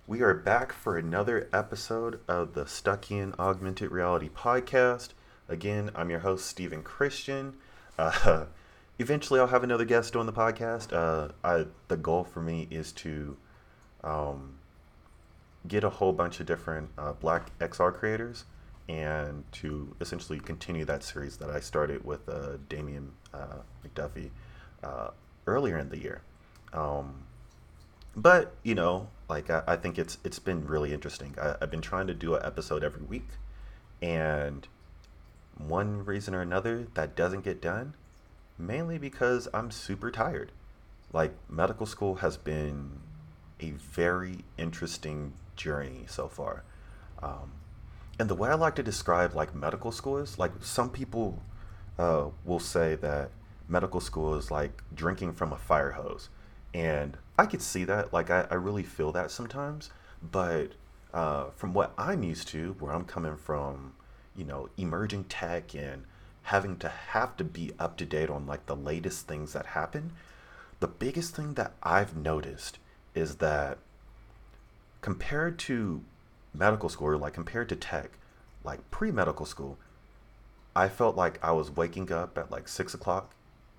We are back for another episode of the Stuckian Augmented Reality Podcast. Again, I'm your host, Stephen Christian. Uh, Eventually, I'll have another guest on the podcast. The goal for me is to um, get a whole bunch of different Black XR creators and to essentially continue that series that I started with Damian McDuffie uh, earlier in the year. Um, but I think it's been really interesting. I've been trying to do an episode every week, and one reason or another that doesn't get done, mainly because I'm super tired. Like medical school has been a very interesting journey so far. Um, and the way I like to describe like medical school is like some people will say that medical school is like drinking from a fire hose. And I could see that. Like, I really feel that sometimes. But from what I'm used to, where I'm coming from, emerging tech and having to be up to date on like the latest things that happen, the biggest thing that I've noticed is that compared to medical school, or like compared to tech, like pre medical school, I felt like I was waking up at like 6 o'clock,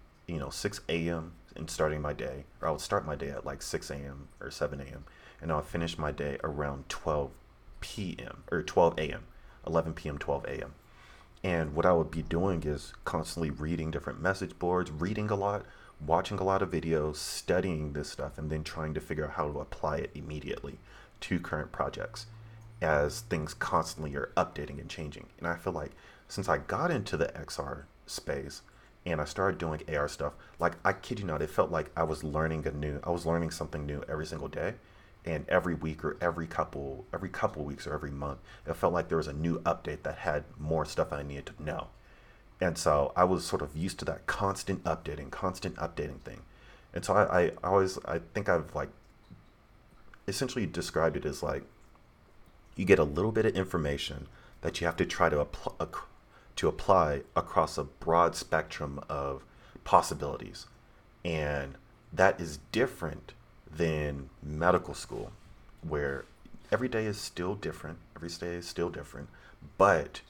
6 a.m. and starting my day, or I would start my day at like 6 a.m. or 7 a.m. and I'll finish my day around 12 p.m. or 12 a.m., 11 p.m., 12 a.m. And what I would be doing is constantly reading different message boards, reading a lot, watching a lot of videos, studying this stuff, and then trying to figure out how to apply it immediately to current projects as things constantly are updating and changing. And I feel like since I got into the XR space and I started doing AR stuff, like I kid you not, it felt like I was learning something new every single day. And every week or every couple weeks or every month, it felt like there was a new update that had more stuff I needed to know. And so I was sort of used to that constant updating thing. And so I think I've like essentially described it as like you get a little bit of information that you have to try to apply across a broad spectrum of possibilities. And that is different than medical school, where every day is still different, every day is still different. But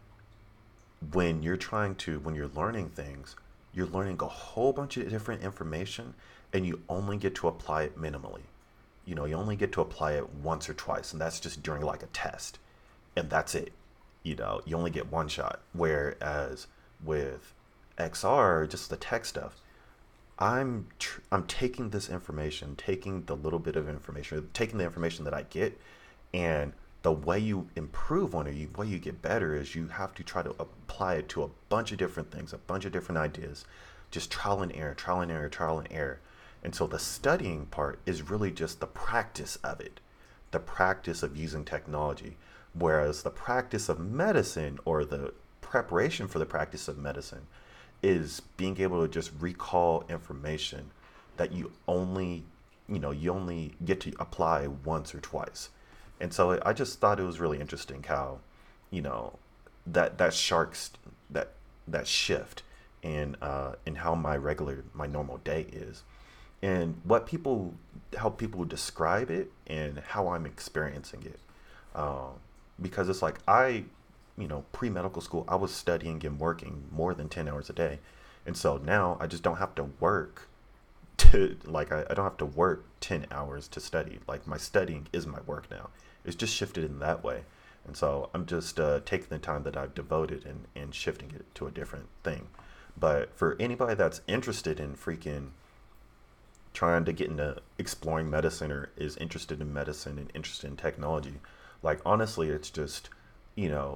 when you're learning things, you're learning a whole bunch of different information and you only get to apply it minimally. You only get to apply it once or twice, and that's just during like a test, and that's it. You only get one shot. Whereas with XR, just the tech stuff, I'm taking this information, taking the little bit of information, taking the information that I get, and the way you improve on it, the way you get better is you have to try to apply it to a bunch of different things, a bunch of different ideas, just trial and error, trial and error, trial and error. And so the studying part is really just the practice of it, the practice of using technology. Whereas the practice of medicine, or the preparation for the practice of medicine, is being able to just recall information that you only get to apply once or twice. And so I just thought it was really interesting how, you know, that sharks that that shift in how my normal day is, and how people describe it and how I'm experiencing it. Um, because it's like pre medical school, I was studying and working more than 10 hours a day. And so now I just don't have to work I don't have to work 10 hours to study. Like my studying is my work now. It's just shifted in that way. And so I'm just taking the time that I've devoted and shifting it to a different thing. But for anybody that's interested in freaking trying to get into exploring medicine, or is interested in medicine and interested in technology, like honestly, it's just, you know,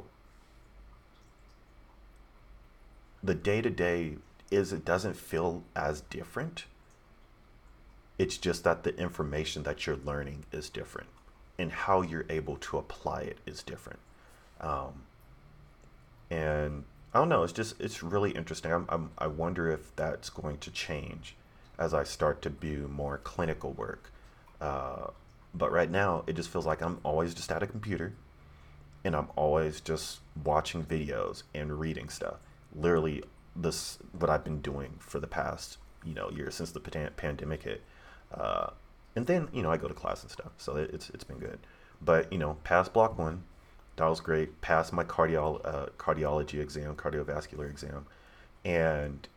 the day to day is it doesn't feel as different. It's just that the information that you're learning is different, and how you're able to apply it is different. Um, and I don't know. It's really interesting. I wonder if that's going to change as I start to do more clinical work. Uh, but right now, it just feels like I'm always just at a computer, and I'm always just watching videos and reading stuff. Literally, this what I've been doing for the past year since the pandemic hit. Uh, And then, I go to class and stuff, so it's been good. But, past block one, that was great. Passed my cardiology exam, cardiovascular exam. And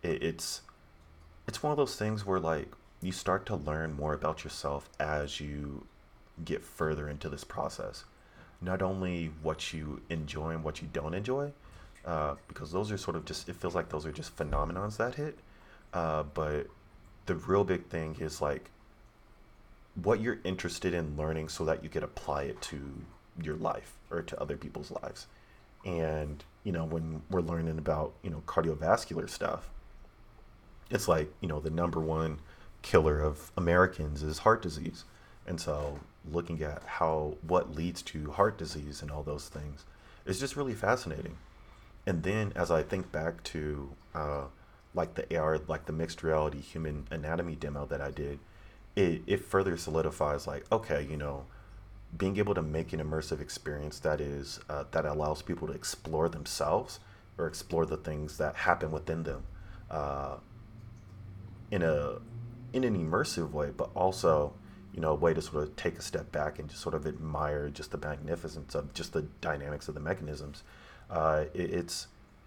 it's one of those things where, like, you start to learn more about yourself as you get further into this process. Not only what you enjoy and what you don't enjoy, because those are sort of just, it feels like those are just phenomenons that hit. But the real big thing is like what you're interested in learning so that you could apply it to your life or to other people's lives. And, when we're learning about, cardiovascular stuff, it's like, the number one killer of Americans is heart disease. And so looking at what leads to heart disease and all those things is just really fascinating. And then as I think back to like the AR, like the mixed reality human anatomy demo that I did, it further solidifies like, okay, being able to make an immersive experience that allows people to explore themselves or explore the things that happen within them uh, in a in an immersive way, but also a way to sort of take a step back and just sort of admire just the magnificence of just the dynamics of the mechanisms. It's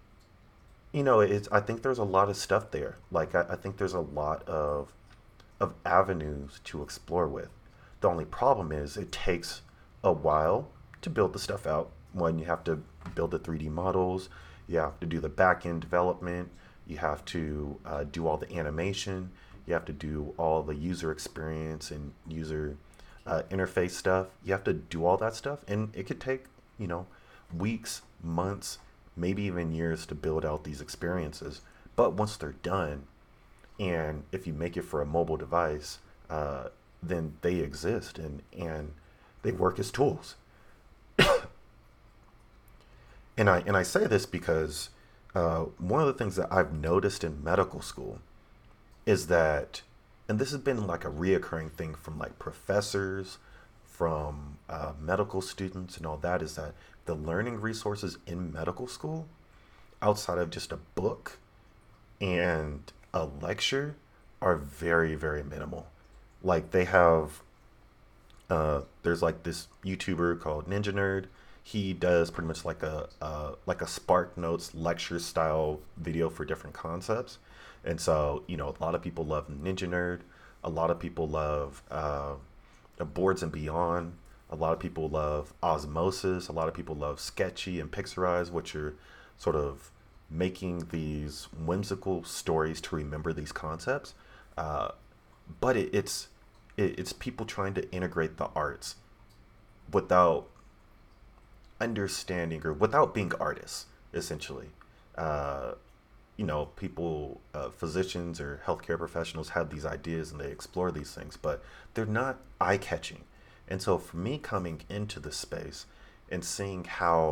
it's I think there's a lot of stuff there. Like I think there's a lot of avenues to explore with. The only problem is it takes a while to build the stuff out. When you have to build the 3D models, you have to do the back end development, you have to do all the animation, you have to do all the user experience and user interface stuff. You have to do all that stuff, and it could take weeks, months, maybe even years to build out these experiences. But once they're done, and if you make it for a mobile device, then they exist and they work as tools. And I say this because one of the things that I've noticed in medical school is that, and this has been like a reoccurring thing from like professors, from medical students, and all that, is that the learning resources in medical school, outside of just a book and a lecture, are very, very minimal. Like they have, there's like this YouTuber called Ninja Nerd. He does pretty much like a Spark Notes lecture style video for different concepts. And so, a lot of people love Ninja Nerd. A lot of people love Boards and Beyond. A lot of people love Osmosis. A lot of people love Sketchy and Pixarize, which are sort of making these whimsical stories to remember these concepts. Uh, but it's people trying to integrate the arts without understanding, or without being artists, essentially. Uh, people, physicians or healthcare professionals have these ideas and they explore these things, but they're not eye catching. And so for me coming into this space and seeing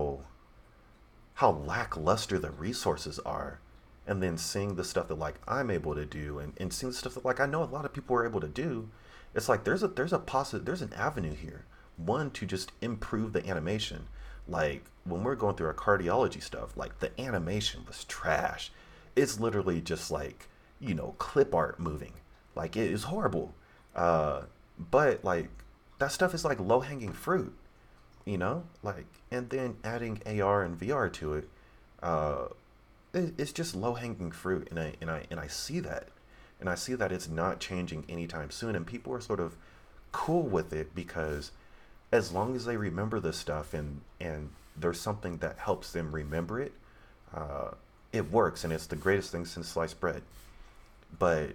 how lackluster the resources are, and then seeing the stuff that like I'm able to do, and seeing the stuff that like I know a lot of people are able to do, it's like there's an avenue here. One, to just improve the animation. Like when we're going through our cardiology stuff, like the animation was trash. It's literally just like, clip art moving. Like it is horrible. Uh, but like that stuff is like low hanging fruit, like, and then adding AR and VR to it, uh, it's just low hanging fruit. And I see that, and I see that it's not changing anytime soon. And people are sort of cool with it because as long as they remember this stuff, and there's something that helps them remember it, uh, it works, and it's the greatest thing since sliced bread. But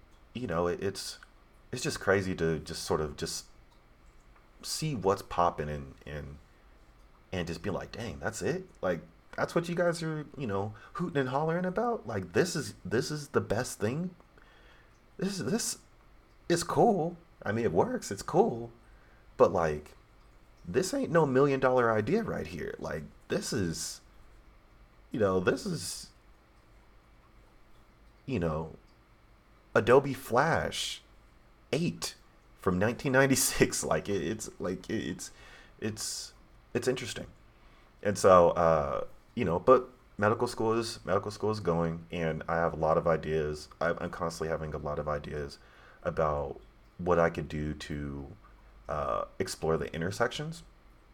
it's just crazy to just sort of just see what's popping, and just be like, dang, that's it. Like that's what you guys are hooting and hollering about. Like this is the best thing. This is cool. I mean, it works. It's cool, but like this ain't no $1 million idea right here. Like this is you know Adobe Flash 8 from 1996. Like it's it's interesting. And so but medical school is going, and I have a lot of ideas. I'm constantly having a lot of ideas about what I could do to explore the intersections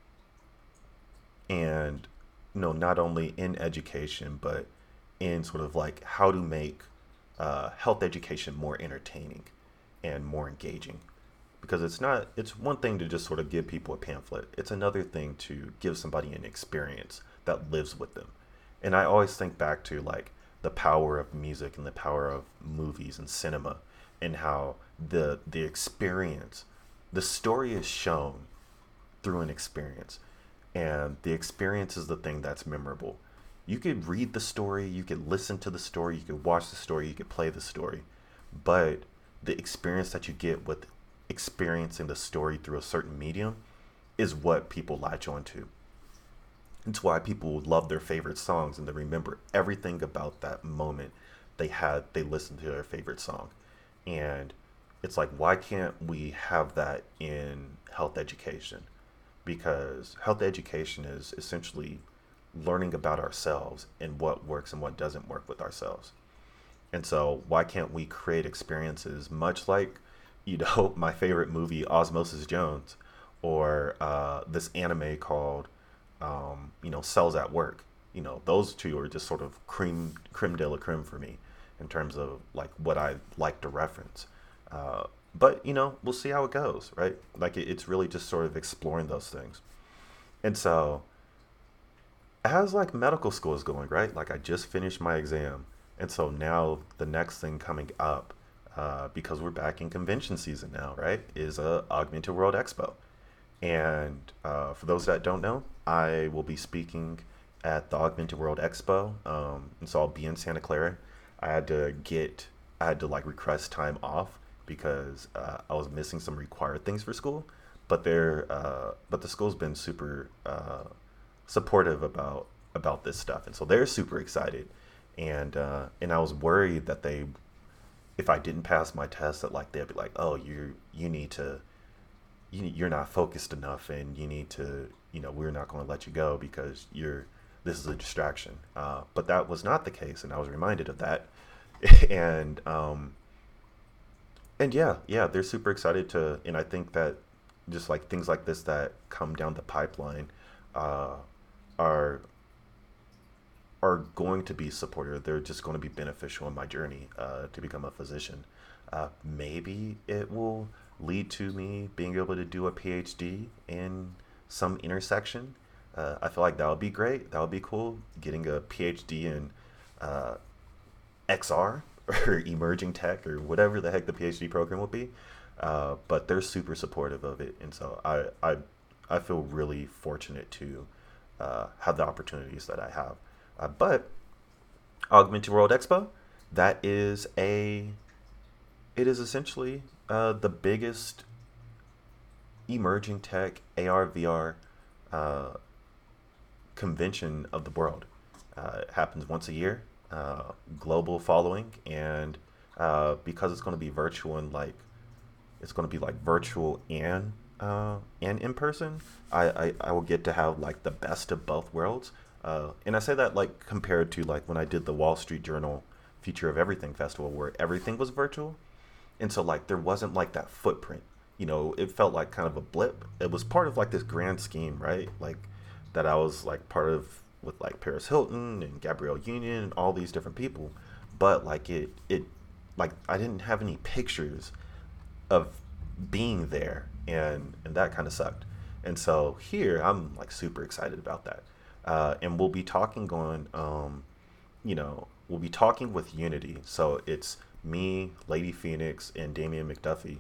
and not only in education but in sort of like how to make health education more entertaining and more engaging, because it's one thing to just sort of give people a pamphlet. It's another thing to give somebody an experience that lives with them. And I always think back to like the power of music and the power of movies and cinema, and how the experience, the story is shown through an experience, and the experience is the thing that's memorable. You could read the story, you could listen to the story, you could watch the story, you could play the story, but the experience that you get with experiencing the story through a certain medium is what people latch onto. It's why people love their favorite songs and they remember everything about that moment they listened to their favorite song. And it's like, why can't we have that in health education? Because health education is essentially learning about ourselves and what works and what doesn't work with ourselves. And so why can't we create experiences much like, my favorite movie, Osmosis Jones, or this anime called, Cells at Work. Those two are just sort of creme de la creme for me in terms of like what I like to reference. But we'll see how it goes, right? Like it's really just sort of exploring those things. And so as like medical school is going, right? Like I just finished my exam, and so now the next thing coming up, because we're back in convention season now, right? Is Augmented World Expo. And for those that don't know, I will be speaking at the Augmented World Expo. And so I'll be in Santa Clara. I had to get, I had to like request time off because I was missing some required things for school. But the school's been super supportive about this stuff, and so they're super excited. And I was worried that if I didn't pass my test, that like they'd be like, oh, you need to you're not focused enough, and you need to, we're not going to let you go because this is a distraction. But that was not the case, and I was reminded of that. and and yeah, they're super excited to, and I think that just like things like this that come down the pipeline uh, are going to be supportive. They're just going to be beneficial in my journey to become a physician. Maybe it will lead to me being able to do a PhD in some intersection. I feel like that would be great. That would be cool. Getting a PhD in uh, XR or emerging tech or whatever the heck the PhD program will be. But they're super supportive of it, and so I feel really fortunate to have the opportunities that I have. But Augmented World Expo, that is it is essentially the biggest emerging tech AR VR uh, convention of the world. It happens once a year, global following, and because it's going to be virtual and like it's going to be like virtual and in person, I will get to have like the best of both worlds. And I say that like compared to like when I did the Wall Street Journal Future of Everything Festival where everything was virtual. And so like there wasn't like that footprint. It felt like kind of a blip. It was part of like this grand scheme, right? Like that I was like part of with like Paris Hilton and Gabrielle Union and all these different people. But like it like I didn't have any pictures of being there, and that kind of sucked. And so here I'm like super excited about that. And we'll be talking going we'll be talking with Unity. So it's me, Lady Phoenix, and Damian McDuffie.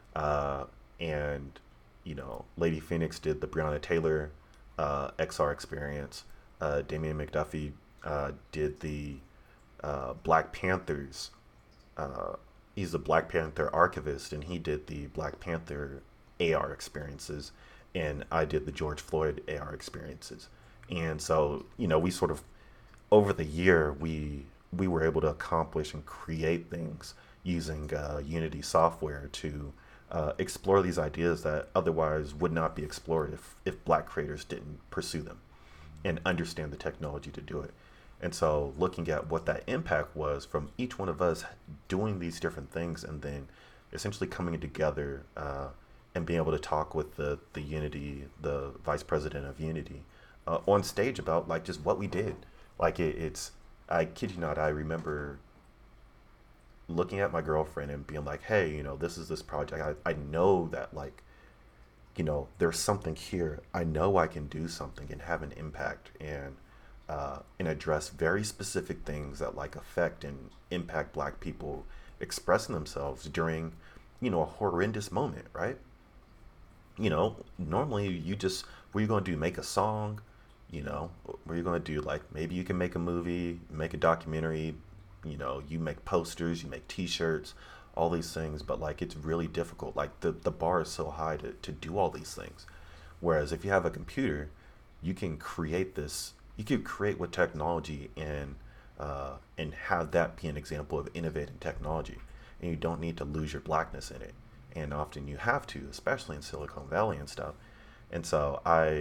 And Lady Phoenix did the Breonna Taylor XR experience. Damian McDuffie did the Black Panthers. He's a Black Panther archivist, and he did the Black Panther AR experiences, and I did the George Floyd AR experiences. And so, we sort of over the year we were able to accomplish and create things using Unity software to explore these ideas that otherwise would not be explored if Black creators didn't pursue them and understand the technology to do it. And so looking at what that impact was from each one of us doing these different things and then essentially coming together and being able to talk with the Unity, the vice president of Unity, on stage about like just what we did. Like it's, I kid you not, I remember looking at my girlfriend and being like, hey, this is this project. I know that like, there's something here. I know I can do something and have an impact and address very specific things that like affect and impact Black people expressing themselves during, a horrendous moment, right? Normally you just, what are you going to do? Make a song? What are you going to do? Like maybe you can make a movie, make a documentary, you make posters, you make t-shirts, all these things, but like it's really difficult. Like the bar is so high to do all these things. Whereas if you have a computer, you can create this, you can create with technology and have that be an example of innovating technology. And you don't need to lose your Blackness in it. And often you have to, especially in Silicon Valley and stuff. And so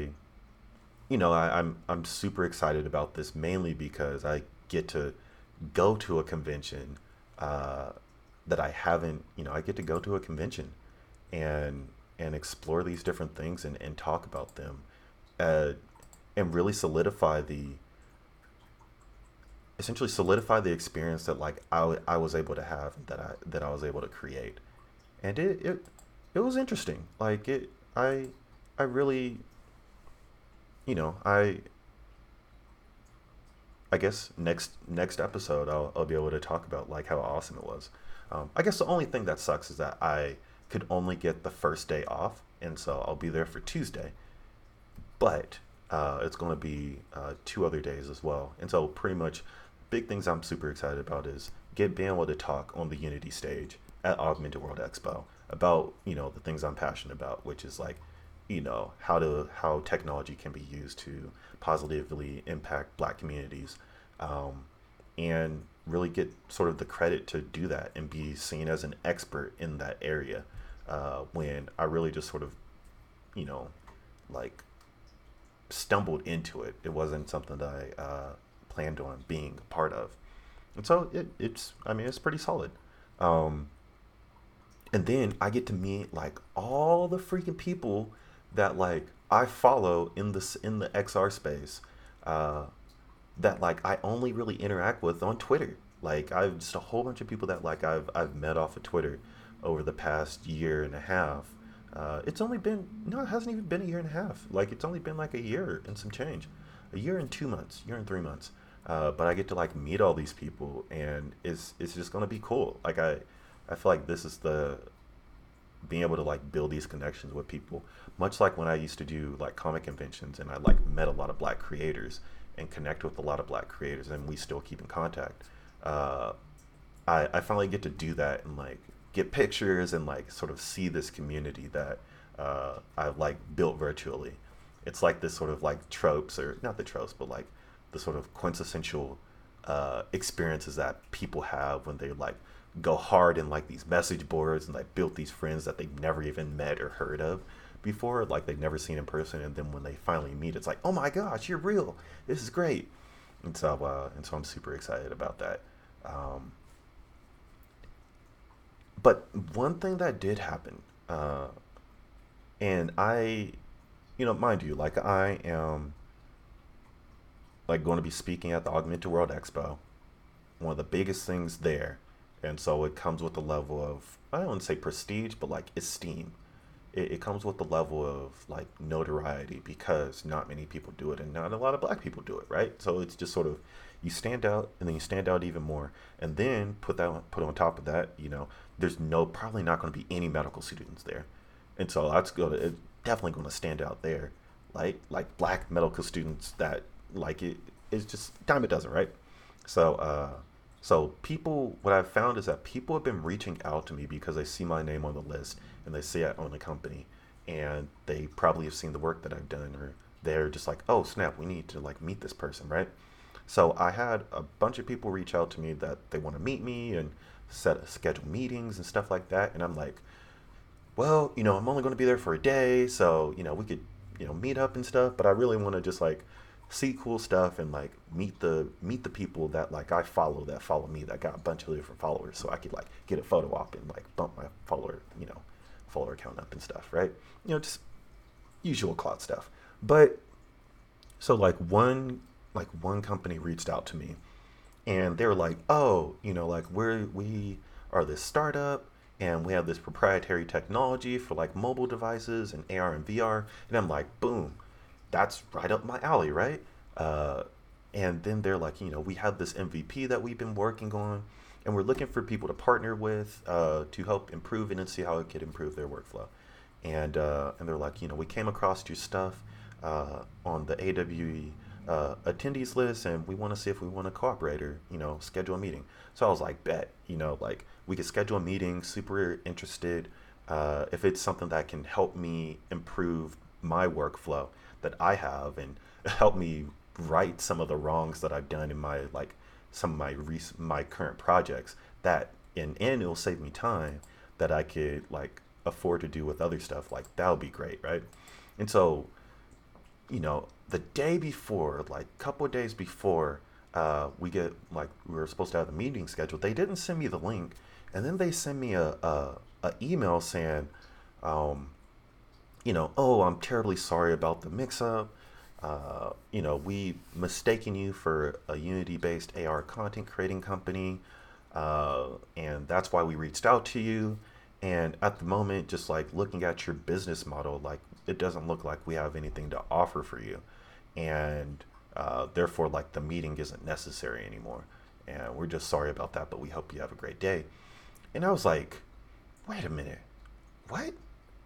I'm super excited about this mainly because I get to go to a convention uh, that I haven't. I get to go to a convention and explore these different things and talk about them, uh, and really solidify the experience that like I was able to have, that I was able to create. And it was interesting. Like it I really, I guess next episode I'll be able to talk about like how awesome it was. I guess the only thing that sucks is that I could only get the first day off, and so I'll be there for Tuesday. But it's going to be 2 other days as well, and so pretty much big things I'm super excited about is being able to talk on the Unity stage at Augmented World Expo about the things I'm passionate about, which is like how technology can be used to positively impact Black communities, um, and really get sort of the credit to do that and be seen as an expert in that area, when I really just sort of you know like stumbled into it. It wasn't something that I planned on being a part of, and so it's, I mean, it's pretty solid. Um, and then I get to meet like all the freaking people that like I follow in the XR space, uh, that like I only really interact with on Twitter. Like I've just a whole bunch of people that like I've met off of Twitter over the past year and a half. It's only been, no, it hasn't even been a year and a half. Like it's only been like a year and some change, a year and 2 months, year and 3 months. But I get to like meet all these people, and it's just gonna be cool. Like I feel like this is the being able to like build these connections with people, much like when I used to do like comic conventions and I like met a lot of Black creators and connect with a lot of Black creators, and we still keep in contact. uh, I finally get to do that and like get pictures and like sort of see this community that I've like built virtually. It's like this sort of like tropes, or not the tropes, but like the sort of quintessential experiences that people have when they like go hard in like these message boards and like built these friends that they've never even met or heard of before, like they've never seen in person, and then when they finally meet, it's like, oh my gosh, you're real. This is great. And so I'm super excited about that. Um, but one thing that did happen, and mind you, like I am like going to be speaking at the Augmented World Expo, one of the biggest things there, and so it comes with a level of, I don't want to say prestige, but like esteem. It comes with the level of like notoriety because not many people do it, and not a lot of Black people do it, right? So it's just sort of, you stand out, and then you stand out even more, and then put on top of that, there's no, probably not going to be any medical students there, and so that's going to, it's definitely going to stand out there, like Black medical students that like it's just dime a dozen, right? So people, what I've found is that people have been reaching out to me because they see my name on the list and they see I own the company, and they probably have seen the work that I've done, or they're just like, oh snap, we need to like meet this person, right? So I had a bunch of people reach out to me that they want to meet me and schedule meetings and stuff like that, and I'm like, well, I'm only going to be there for a day, so we could meet up and stuff, but I really want to just like see cool stuff and like meet the people that like I follow that follow me that got a bunch of different followers, so I could like get a photo op and like bump my follower count up and stuff, right? Just usual cloud stuff. But so like one company reached out to me, and they were like, oh, like we are this startup, and we have this proprietary technology for like mobile devices and AR and VR. And I'm like, boom, that's right up my alley, right? uh, and then they're like, we have this MVP that we've been working on, and we're looking for people to partner with, to help improve it and see how it could improve their workflow. And they're like, we came across your stuff on the AWE attendees list, and we want to see if we want to cooperate or schedule a meeting. So I was like, bet, like we could schedule a meeting. Super interested. If it's something that can help me improve my workflow that I have, and help me right some of the wrongs that I've done in my like some of my current projects, that and it'll save me time that I could like afford to do with other stuff, like that would be great, right? And so, the day before, like a couple of days before, we were supposed to have the meeting scheduled, they didn't send me the link, and then they sent me a email saying, um, oh, I'm terribly sorry about the mix up. We mistaken you for a Unity based AR content creating company. And that's why we reached out to you. And at the moment, just like looking at your business model, like it doesn't look like we have anything to offer for you. And therefore, like the meeting isn't necessary anymore. And we're just sorry about that, but we hope you have a great day. And I was like, wait a minute. What?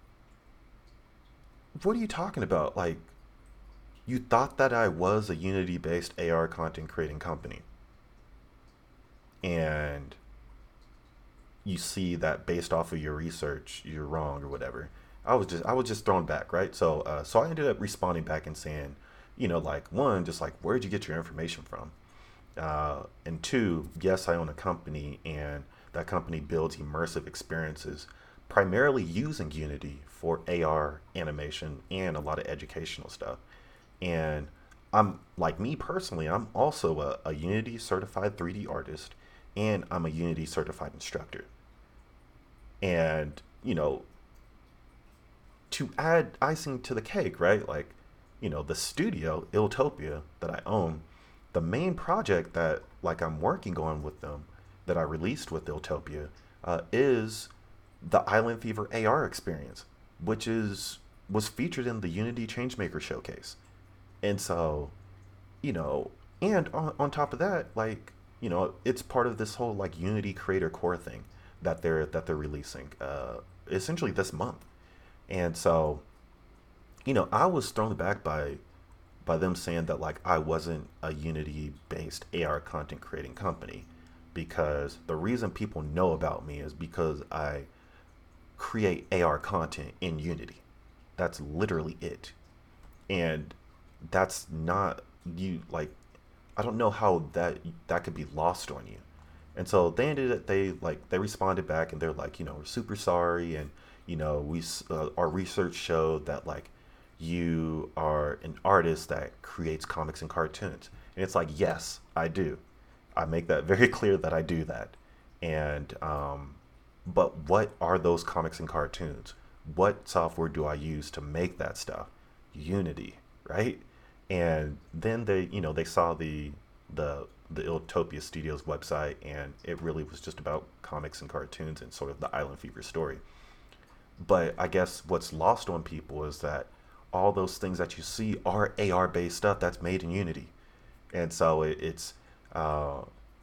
What are you talking about? Like, you thought that I was a Unity based AR content creating company. And you see that based off of your research, you're wrong or whatever. I was just thrown back, right? So I ended up responding back and saying, like one, just like where'd you get your information from? And two, yes, I own a company, and that company builds immersive experiences primarily using Unity for AR animation and a lot of educational stuff. And I'm like me personally, I'm also a Unity certified 3D artist, and I'm a Unity certified instructor. And, to add icing to the cake, right? Like, the studio, Iltopia, that I own, the main project that like I'm working on with them that I released with Iltopia is the Island Fever AR experience, which is was featured in the Unity Changemaker showcase. And so, you know, and on top of that, like, it's part of this whole like Unity Creator Core thing that they're releasing essentially this month. And so, I was thrown back by them saying that like I wasn't a Unity based AR content creating company, because the reason people know about me is because I create AR content in Unity. That's literally it. And that's not you like I don't know how that could be lost on you. And so they responded back, and they're like, we're super sorry, and our research showed that like you are an artist that creates comics and cartoons. And it's like, yes, I do. I make that very clear that I do that. And but what are those comics and cartoons? What software do I use to make that stuff? Unity, right? And then they saw the Iltopia Studios website, and it really was just about comics and cartoons and sort of the Island Fever story. But I guess what's lost on people is that all those things that you see are AR based stuff that's made in Unity. And so it's uh,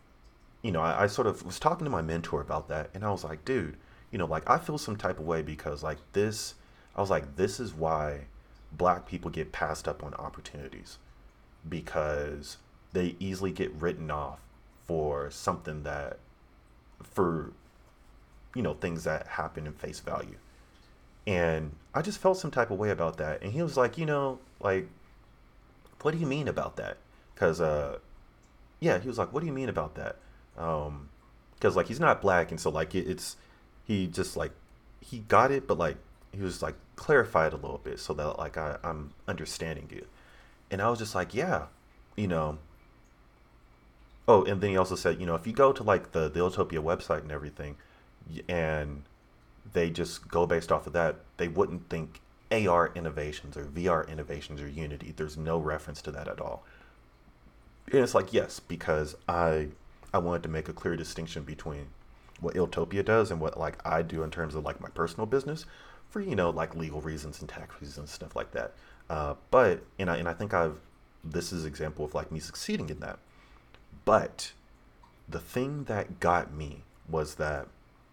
I sort of was talking to my mentor about that, and I was like, dude, like I feel some type of way because like this, I was like, this is why black people get passed up on opportunities, because they easily get written off for something that, for, things that happen in face value. And I just felt some type of way about that. And he was like, like, what do you mean about that? Because, yeah, he was like, what do you mean about that? Because like he's not black, and so like he just like he got it, but like he was like clarify it a little bit so that like I'm understanding it. And I was just like, yeah, you know. Oh, and then he also said, if you go to like the Iltopia website and everything, and they just go based off of that, they wouldn't think AR innovations or VR innovations or Unity. There's no reference to that at all. And it's like, yes, because I wanted to make a clear distinction between what Iltopia does and what like I do in terms of like my personal business for, like legal reasons and tax reasons and stuff like that. But and I think I've this is an example of like me succeeding in that. But the thing that got me was that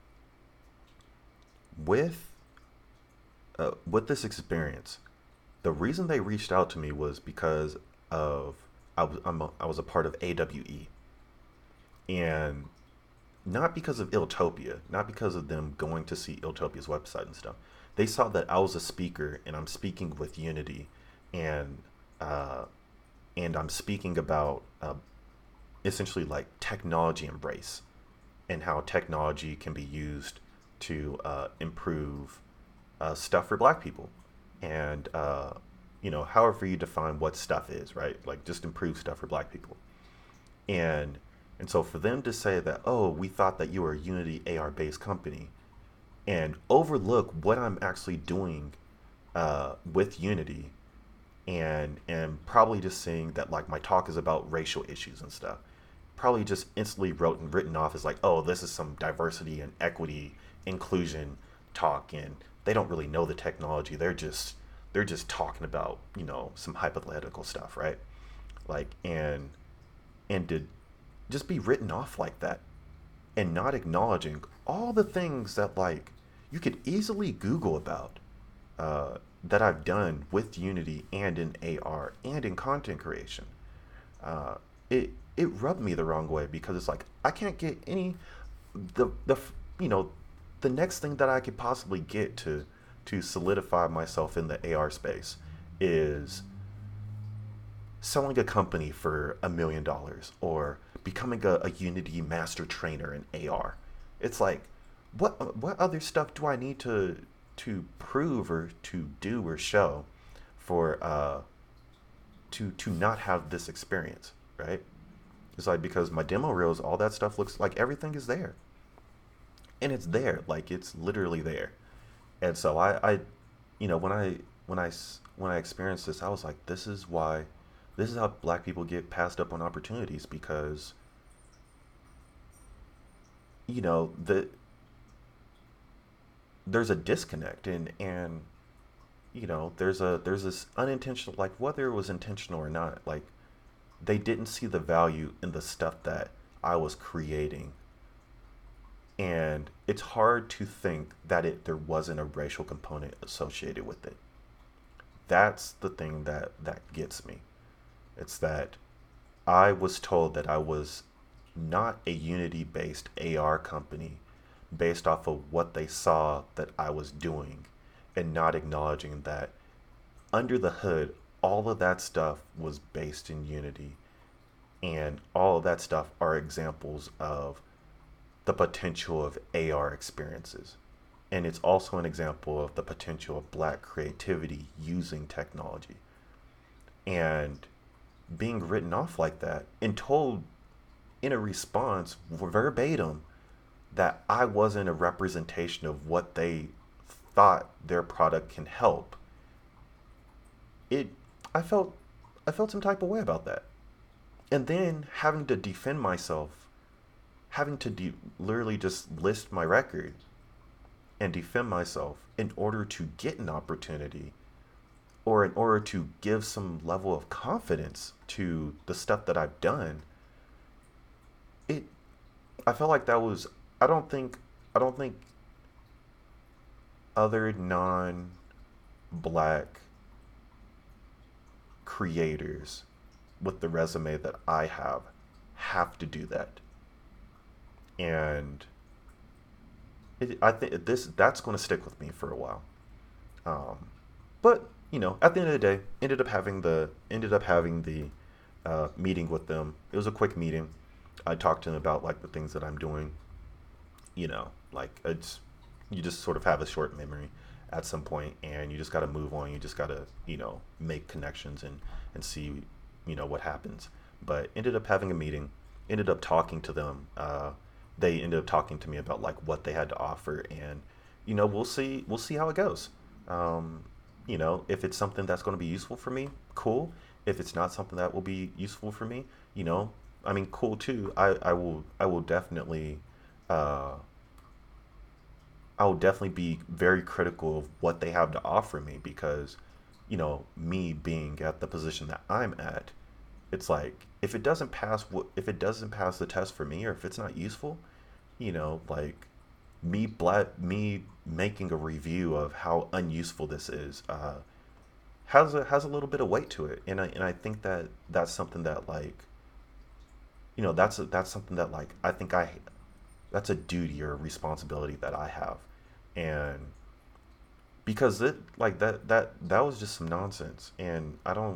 with with this experience, the reason they reached out to me was because of I was a part of AWE, and not because of Iltopia, not because of them going to see Iltopia's website and stuff. They saw that I was a speaker and I'm speaking with Unity, and uh, and I'm speaking about essentially like technology embrace and how technology can be used to improve stuff for Black people, and however you define what stuff is, right? Like just improve stuff for Black people, and so for them to say that, oh, we thought that you were a Unity AR based company, and overlook what I'm actually doing with Unity, and probably just saying that like my talk is about racial issues and stuff, probably just instantly written off as like, oh, this is some diversity and equity inclusion talk, and they don't really know the technology. They're just talking about some hypothetical stuff, right? Like and to just be written off like that and not acknowledging all the things that like you could easily Google about that I've done with Unity and in AR and in content creation. Uh, it rubbed me the wrong way because it's like I can't get any the you know the next thing that I could possibly get to solidify myself in the AR space is selling a company for $1 million or becoming a Unity master trainer in AR. It's like, what other stuff do I need to prove or to do or show for to not have this experience, right? It's like because my demo reels, all that stuff looks like everything is there, and it's there, like it's literally there. And so when I experienced this, I was like, this is how Black people get passed up on opportunities because the there's a disconnect, and there's this unintentional, like whether it was intentional or not, like they didn't see the value in the stuff that I was creating, and it's hard to think that there wasn't a racial component associated with it. That's the thing that gets me. It's that I was told that I was not a Unity based AR company based off of what they saw that I was doing, and not acknowledging that under the hood, all of that stuff was based in Unity, and all of that stuff are examples of the potential of AR experiences. And it's also an example of the potential of Black creativity using technology. And being written off like that and told in a response verbatim that I wasn't a representation of what they thought their product can help, it I felt I felt some type of way about that. And then having to defend myself, having to literally just list my record and defend myself in order to get an opportunity or in order to give some level of confidence to the stuff that I've done. It I felt like that was I don't think other non-black creators with the resume that I have to do that. And I think that's going to stick with me for a while. Um, but at the end of the day, ended up having the meeting with them. It was a quick meeting. I talked to them about like the things that I'm doing. Like it's you just sort of have a short memory at some point, and you just got to move on. You just got to, make connections and see, what happens. But ended up having a meeting, ended up talking to them. They ended up talking to me about like what they had to offer, and we'll see how it goes. Um, if it's something that's going to be useful for me, cool. If it's not something that will be useful for me, you know, I mean, cool too. I will definitely, uh, I will definitely be very critical of what they have to offer me because, me being at the position that I'm at, it's like if it doesn't pass the test for me, or if it's not useful, like me making a review of how unuseful this is has a little bit of weight to it, and I think that that's something that like that's something that like I think I that's a duty or a responsibility that I have, and because it like that was just some nonsense, and I don't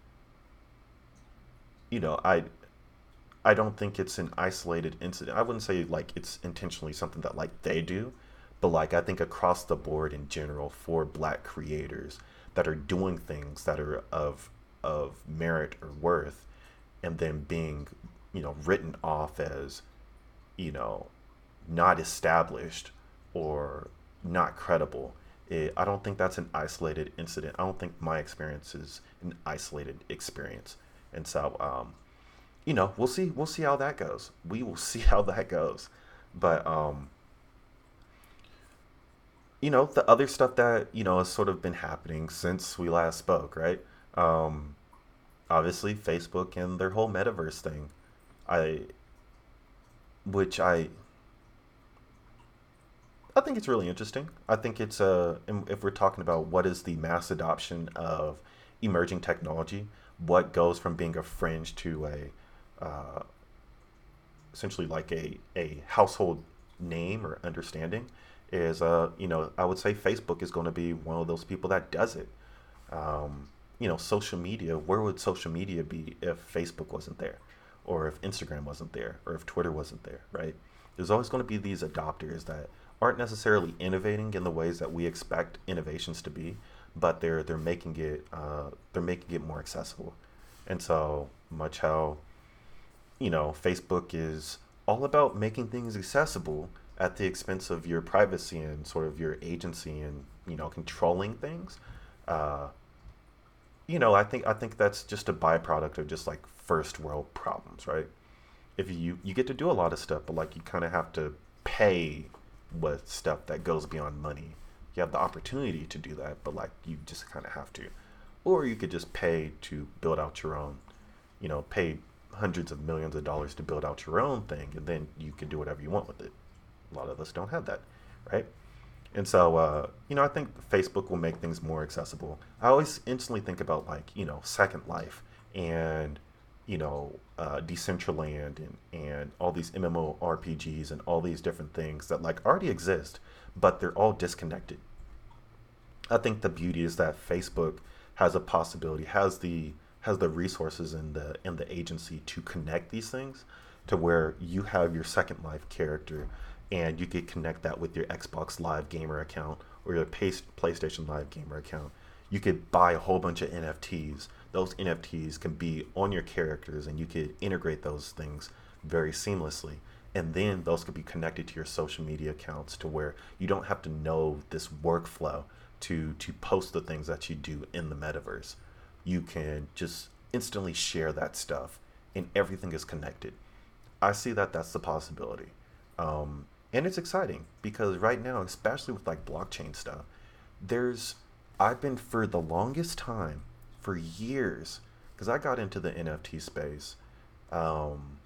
you know I don't think it's an isolated incident. I wouldn't say like it's intentionally something that like they do, but like I think across the board in general for black creators that are doing things that are of merit or worth, and then being, written off as, you know, not established or not credible. I don't think that's an isolated incident. I don't think my experience is an isolated experience. And so, we'll see how that goes. We will see how that goes. But the other stuff that has sort of been happening since we last spoke, right? Um, Obviously, Facebook and their whole metaverse thing. I, which I think it's really interesting. I think it's if we're talking about what is the mass adoption of emerging technology, what goes from being a fringe to a essentially like a household name or understanding is I would say Facebook is going to be one of those people that does it. Social media, where would social media be if Facebook wasn't there, or if Instagram wasn't there, or if Twitter wasn't there, right? There's always going to be these adopters that aren't necessarily innovating in the ways that we expect innovations to be, but they're making it more accessible. And so much how Facebook is all about making things accessible at the expense of your privacy and sort of your agency and controlling things. Uh, I think that's just a byproduct of just like first world problems, right? If you get to do a lot of stuff, but like you kind of have to pay with stuff that goes beyond money. You have the opportunity to do that, but like you just kind of have to, or you could just pay to build out your own. Pay hundreds of millions of dollars to build out your own thing, and then you can do whatever you want with it. A lot of us don't have that, right? And so, I think Facebook will make things more accessible. I always instantly think about like, Second Life and, Decentraland and all these MMORPGs and all these different things that like already exist, but they're all disconnected. I think the beauty is that Facebook has a possibility, has the resources and the agency to connect these things to where you have your Second Life character and you could connect that with your Xbox Live Gamer account or your PlayStation Live Gamer account. You could buy a whole bunch of NFTs. Those NFTs can be on your characters and you could integrate those things very seamlessly. And then those could be connected to your social media accounts to where you don't have to know this workflow to post the things that you do in the metaverse. You can just instantly share that stuff and everything is connected. I see that that's the possibility. And it's exciting because right now, especially with like blockchain stuff, there's, I've been for the longest time, for years, because I got into the NFT space um,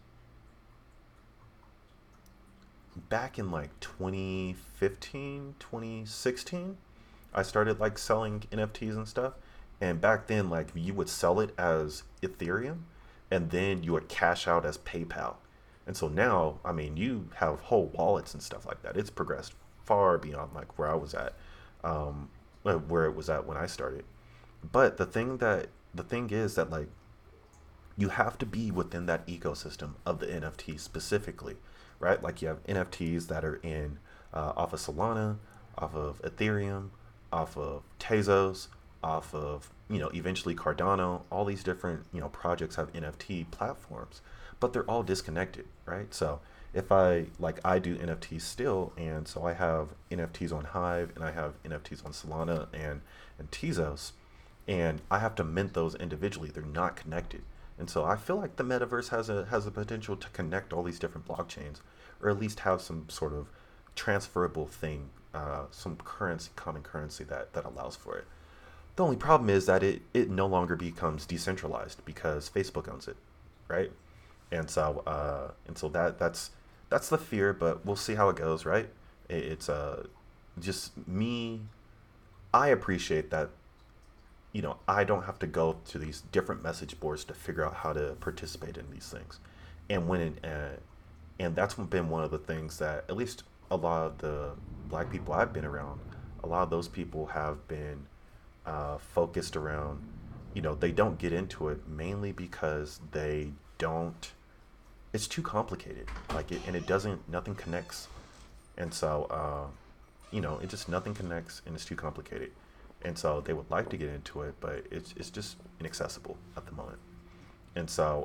back in like 2015, 2016. I started like selling NFTs and stuff. And back then, like you would sell it as Ethereum and then you would cash out as PayPal. And so now, I mean, you have whole wallets and stuff like that. It's progressed far beyond like where I was at, where it was at when I started. But the thing is that like you have to be within that ecosystem of the NFT specifically, right? Like you have NFTs that are in off of Solana, off of Ethereum, off of Tezos, off of, eventually Cardano. All these different, projects have NFT platforms, but they're all disconnected, right? So if I do NFTs still, and so I have NFTs on Hive and I have NFTs on Solana and Tezos, and I have to mint those individually. They're not connected. And so I feel like the metaverse has a potential to connect all these different blockchains, or at least have some sort of transferable thing, some currency, common currency that allows for it. The only problem is that it no longer becomes decentralized because Facebook owns it, right? And so that's the fear, but we'll see how it goes, right? It's just me. I appreciate that, I don't have to go to these different message boards to figure out how to participate in these things. And and that's been one of the things that at least a lot of the black people I've been around, a lot of those people have been focused around. They don't get into it mainly because they don't. It's too complicated. And it doesn't. Nothing connects, and so it just nothing connects, and it's too complicated. And so they would like to get into it, but it's just inaccessible at the moment. And so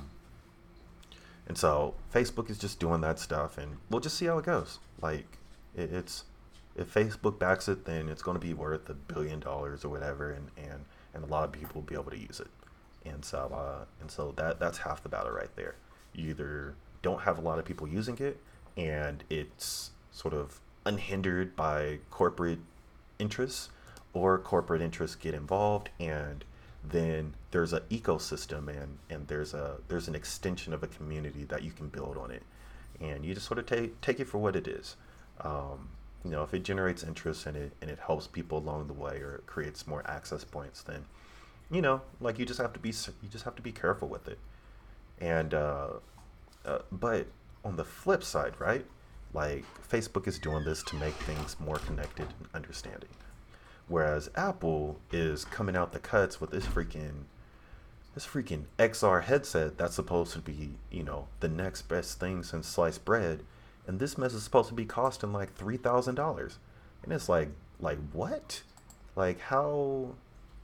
Facebook is just doing that stuff, and we'll just see how it goes. It's if Facebook backs it, then it's going to be worth $1 billion or whatever, and a lot of people will be able to use it. And so that's half the battle right there. You either don't have a lot of people using it, and it's sort of unhindered by corporate interests, or corporate interests get involved, and then there's an ecosystem, and there's an extension of a community that you can build on it, and you just sort of take it for what it is. If it generates interest, and it helps people along the way, or it creates more access points, then you just have to be careful with it. And but on the flip side, right? Like, Facebook is doing this to make things more connected and understanding, whereas Apple is coming out the cuts with this freaking XR headset that's supposed to be, the next best thing since sliced bread, and this mess is supposed to be costing like $3,000, and it's like what? Like how?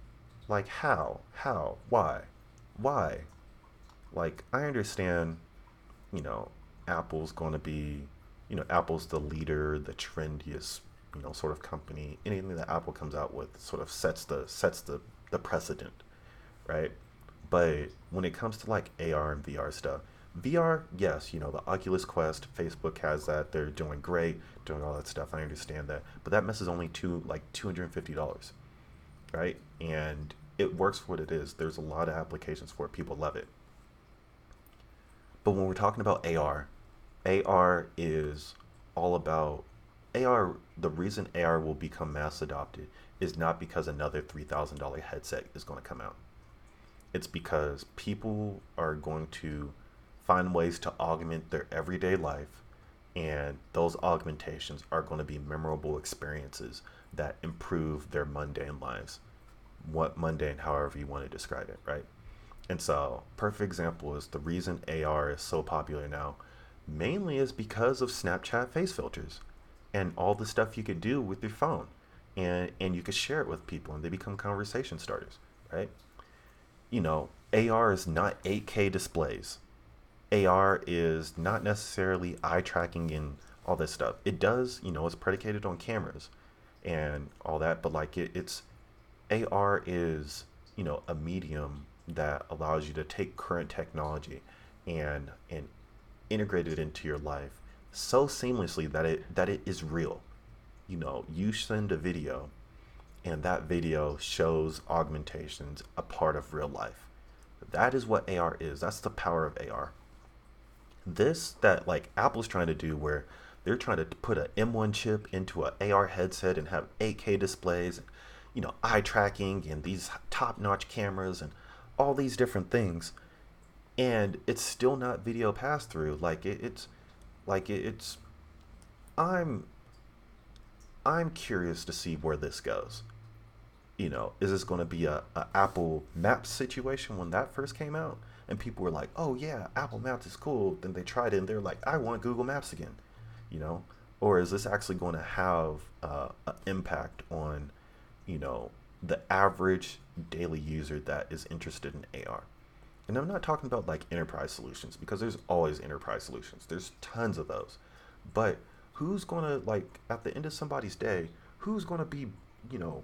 Why? Like, I understand, you know, Apple's going to be, Apple's the leader, the trendiest, sort of company. Anything that Apple comes out with sort of sets the precedent, right? But when it comes to like AR and VR stuff, VR, yes, the Oculus Quest, Facebook has that. They're doing great, doing all that stuff. I understand that, but that mess is only $250, right? And it works for what it is. There's a lot of applications for it. People love it. But when we're talking about AR is all about AR. The reason AR will become mass adopted is not because another $3,000 headset is going to come out. It's because people are going to find ways to augment their everyday life, and those augmentations are going to be memorable experiences that improve their mundane lives. What mundane, however you want to describe it, right? And so, perfect example is the reason AR is so popular now, mainly is because of Snapchat face filters and all the stuff you could do with your phone, and you could share it with people, and they become conversation starters, right? AR is not 8K displays. AR is not necessarily eye tracking and all this stuff. It does, it's predicated on cameras and all that, but like it's AR is, a medium that allows you to take current technology and integrate it into your life so seamlessly that it is real. You send a video, and that video shows augmentations a part of real life. That is what AR is. That's the power of AR. This that like Apple's trying to do, where they're trying to put an M1 chip into an AR headset and have 8K displays, eye tracking and these top-notch cameras and all these different things, and it's still not video pass through. It's I'm I'm curious to see where this goes. Is this going to be a Apple Maps situation when that first came out? And people were like, oh yeah, Apple Maps is cool. Then they tried it and they're like, I want Google Maps again, you know? Or is this actually going to have an impact on you know, the average daily user that is interested in AR. And I'm not talking about like enterprise solutions because there's always enterprise solutions. There's tons of those. But who's going to like at the end of somebody's day, who's going to be, you know,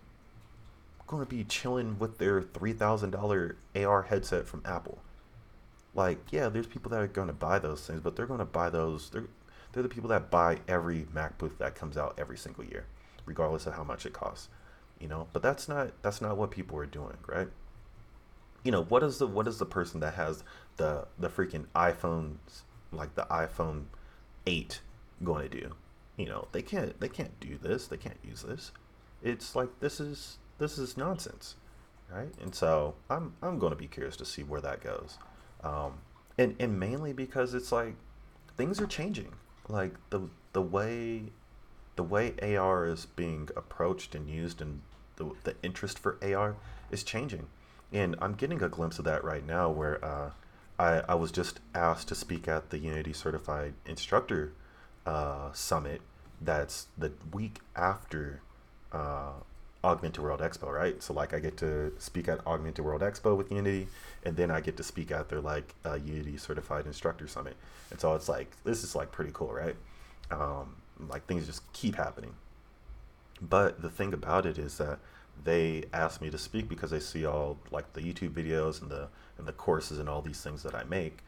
going to be chilling with their $3,000 AR headset from Apple? Like, yeah, there's people that are going to buy those things, but they're going to buy those. They're the people that buy every MacBook that comes out every single year, regardless of how much it costs. You know, but that's not what people are doing, right? You know, what is the person that has the freaking iPhones, like the iPhone 8, going to do? You know, they can't do this. They can't use this. It's like this is nonsense, right? And so I'm going to be curious to see where that goes, um, and mainly because it's like things are changing. Like the way the way AR is being approached and used, and the interest for AR is changing, and I'm getting a glimpse of that right now. Where I was just asked to speak at the Unity Certified Instructor Summit. That's the week after uh, Augmented World Expo, right? So like I get to speak at Augmented World Expo with Unity, and then I get to speak at their like Unity Certified Instructor Summit, and so it's like this is like pretty cool, right? Like things just keep happening. But the thing about it is that they asked me to speak because they see all like the YouTube videos and the courses and all these things that I make,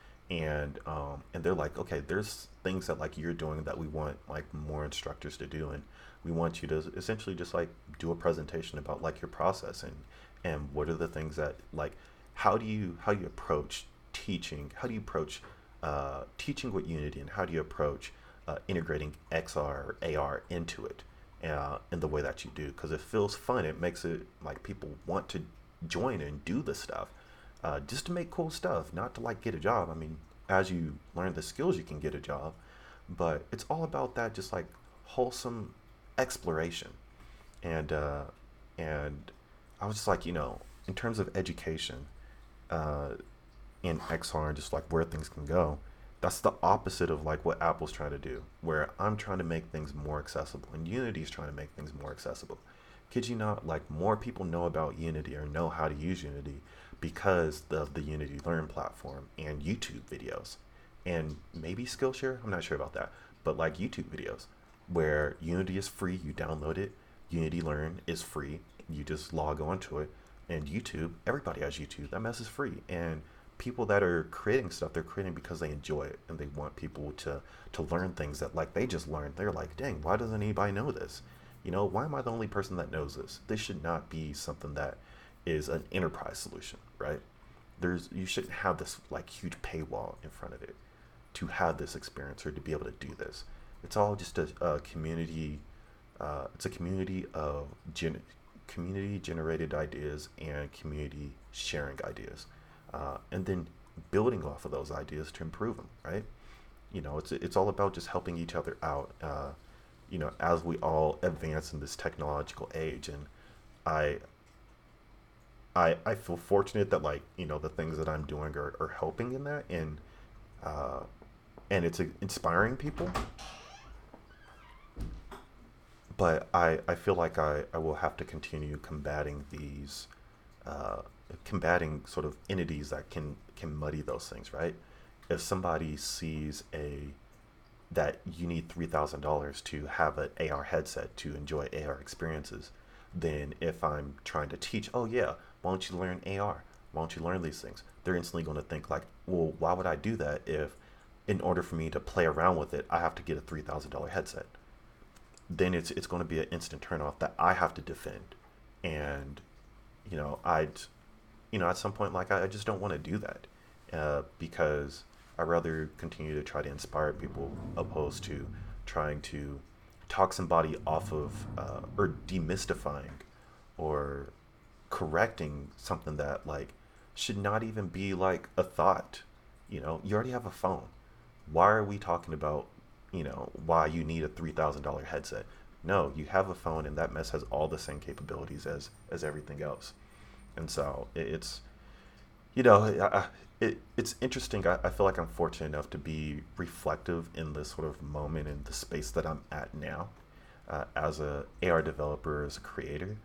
and they're like, okay, there's things that like you're doing that we want like more instructors to do, and we want you to essentially just like do a presentation about like your process, and what are the things that like how do you approach teaching, how do you approach teaching with Unity, and how do you approach integrating XR or AR into it in the way that you do, because it feels fun. It makes it like people want to join and do this stuff just to make cool stuff, not to like get a job. I mean, as you learn the skills, you can get a job, but it's all about that just like wholesome exploration. And uh, and I was just like, in terms of education, uh, in XR and just like where things can go. That's the opposite of like what Apple's trying to do, where I'm trying to make things more accessible and Unity's trying to make things more accessible. Kid you not, like more people know about Unity or know how to use Unity because of the Unity Learn platform and YouTube videos. And maybe Skillshare, I'm not sure about that, but like YouTube videos where Unity is free, you download it. Unity Learn is free, you just log on to it. And YouTube, everybody has YouTube, that mess is free. And people that are creating stuff, they're creating because they enjoy it and they want people to learn things that like they just learned. They're like, dang, why doesn't anybody know this? Why am I the only person that knows this? This should not be something that is an enterprise solution, right? You shouldn't have this like huge paywall in front of it to have this experience or to be able to do this. It's all just a community. It's a community of community generated ideas and community sharing ideas, and then building off of those ideas to improve them, right? It's all about just helping each other out, as we all advance in this technological age. And I I feel fortunate that like the things that I'm doing are helping in that, uh, and it's inspiring people. But I feel like I will have to continue combating these combating sort of entities that can muddy those things, right? If somebody sees a that you need $3,000 to have an AR headset to enjoy AR experiences, then if I'm trying to teach, oh yeah, why don't you learn AR? Why don't you learn these things? They're instantly going to think like, well, why would I do that if, in order for me to play around with it, I have to get a $3,000 headset? Then it's going to be an instant turnoff that I have to defend, and I'd at some point like I just don't want to do that, because I rather continue to try to inspire people opposed to trying to talk somebody off of or demystifying or correcting something that like should not even be like a thought. You already have a phone. Why are we talking about why you need a $3,000 headset? No, you have a phone, and that mess has all the same capabilities as everything else. And so it's you know it's interesting. I feel like I'm fortunate enough to be reflective in this sort of moment in the space that I'm at now, as a AR developer, as a creator.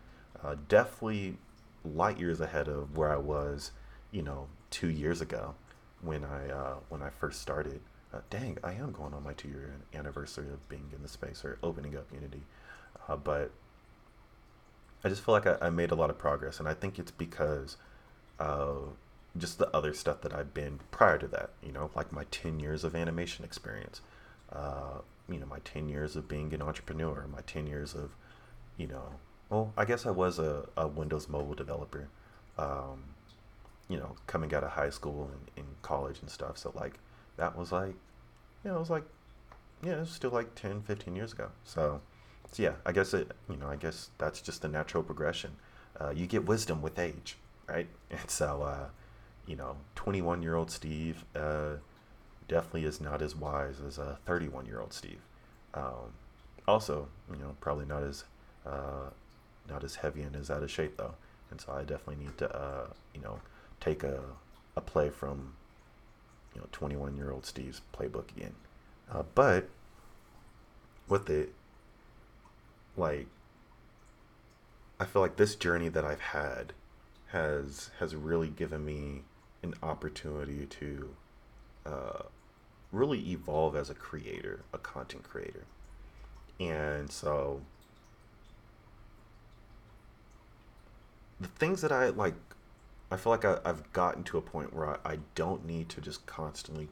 Definitely light years ahead of where I was, 2 years ago when I first started. Dang, I am going on my 2 year anniversary of being in the space or opening up Unity. But I just feel like I made a lot of progress, and I think it's because of just the other stuff that I've been prior to that. Like my 10 years of animation experience. My 10 years of being an entrepreneur, my 10 years of, you know, well, I guess I was a Windows mobile developer. Um, Coming out of high school and in college and stuff. So like that was like, it was like, yeah, it was still like 10, 15 years ago. So yeah, I guess that's just the natural progression. You get wisdom with age, right? And so, 21-year-old Steve definitely is not as wise as a 31-year-old Steve. Um, Also, probably uh, not as heavy and as out of shape though. And so I definitely need to, take a play from 21-year-old Steve's playbook again. But with it, like I feel like this journey that I've had has really given me an opportunity to uh, really evolve as a creator, a content creator. And so the things that I like, I feel like I've gotten to a point where I don't need to just constantly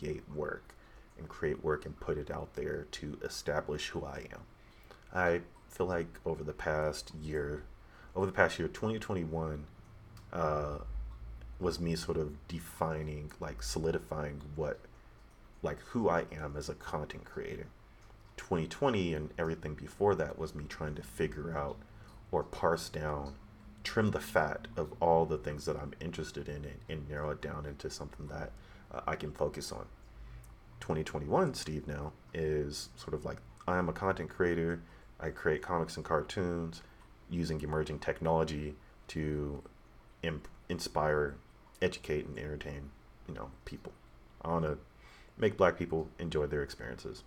create work and put it out there to establish who I am. I feel like over the past year, 2021 uh, was me sort of defining, like solidifying like who I am as a content creator. 2020 and everything before that was me trying to figure out or parse down, trim the fat of all the things that I'm interested in and narrow it down into something that I can focus on. 2021 Steve now is sort of like I am a content creator. I create comics and cartoons using emerging technology to inspire, educate, and entertain, people. I want to make black people enjoy their experiences.